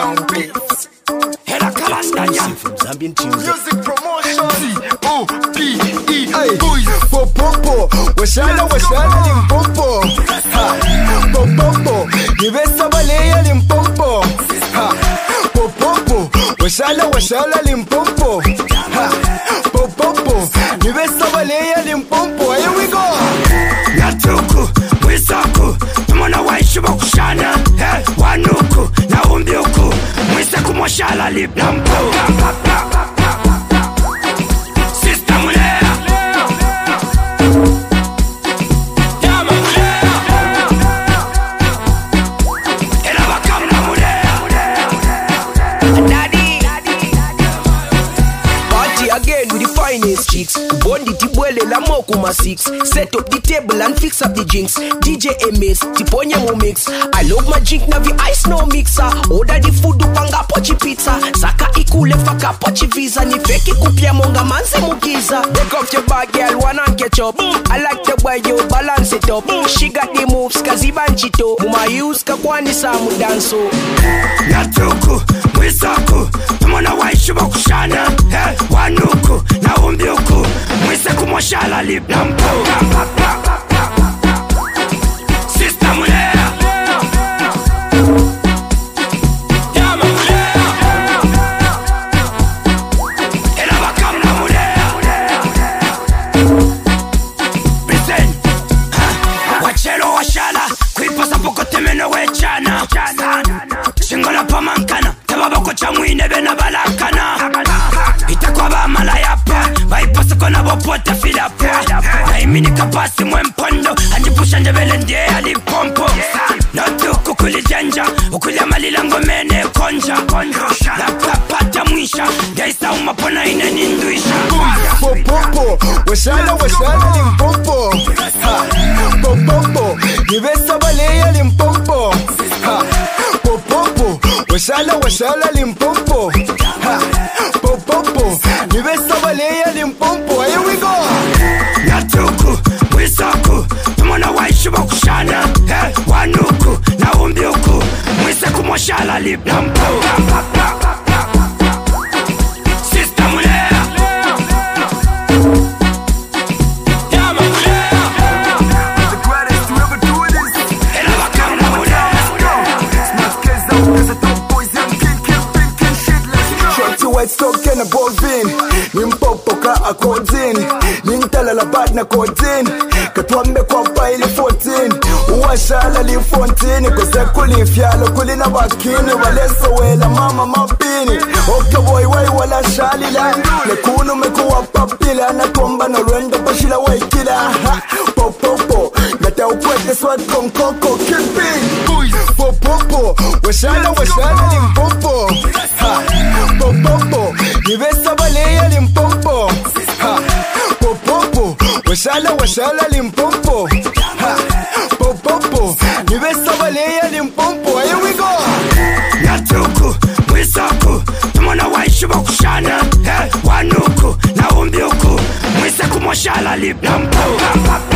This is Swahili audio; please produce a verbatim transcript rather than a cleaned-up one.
Sound Beats. Head a Kalanda from Zambian tunes. Music promotion. C O P E. Boys. Popopo. Washala washala limpompo. Ha. Popopo. Nivesa baleya limpompo. Ha. Popopo. Washala washala limpompo. Ha. Popopo. Nivesa baleya limpompo. Here we go. Natuku, Mwisaku, Mwana waishuba kushana. He, wanuku, na umbiuku, Mwisaku mwashala liplampo. Sister mulea Yama mulea Ela wakamna mulea Daddy Party again with the finest chicks. Bondi tibwele la moku ma six. Set up the table and fix up the drinks. D J M S, tiponye mo mix. I love my drink na vi ice no mixer. Order the food upanga pochi pizza. Saka ikule faka pochi visa. Ni feki kupia monga manzi mugiza. Break up your bag girl, one and catch up. I like the way you balance it up. She got the moves kazi banchito. Muma use kakwani samu danso. Natuku, Mwisaku, Mwana waishuba kushana. He, wanuku, na umbiuku, Mwisaku mwashala liplampo. Sister mulea Yama mulea Ela wakamna mulea Listen Wachelo washala Kuipasa poko temeno wechana Shingola pamankana Tababoko chamwine bena balakana Itakwa ba malayapa Baipasa kona bopote filapa Na imini kapasi mwempondo Anjipusha njebele ndiye alipompo Notuku kulijanja Ukulia malilango mene konja La papata mwisha Gaisa umapona ine ninduisha Popopo. Washala washala limpompo. Ha. Popopo. Nivesa baleya limpompo. Ha. Popopo. Washala washala limpompo. Ha. Popopo. Nivesa baleya limpompo. Here we go. Natuku, Mwisaku, Mwana waishuba kushana. He, wanuku, na umbiuku, Mwisaku mwashala liplampo. Sister mulea Yama mulea The greatest to ever do this. Ela wakamna mulea Maskeza ukeza top boys young king kill pink and shit. Let's go. Shorty white stock and a bovin. Nimpopo ka a codzin. Nintala la bad na codzin. Katwambe kwa pa ili fourteen. Uwashala li fourteen. Kose kuli fialo kuli na wakini. Waleso wela mama mapini. Oka boy wai wala shalila. Lekunu mekuwa papila. Na tomba na rwendo pashila waikila. Popopo. Nata ukwete swat konkoko kipping. Popopo. Washala washala limpompo. Ha. Popopo. Nivesa baleya limpompo. Ha. Popopo. Washala washala limpompo. Ha. Popopo. Nivesa baleya limpompo. Here we go. Natuku, Mwisaku, Mwana waishuba kushana. He, wanuku, na umbiuku, Mwisaku mwashala liplampo.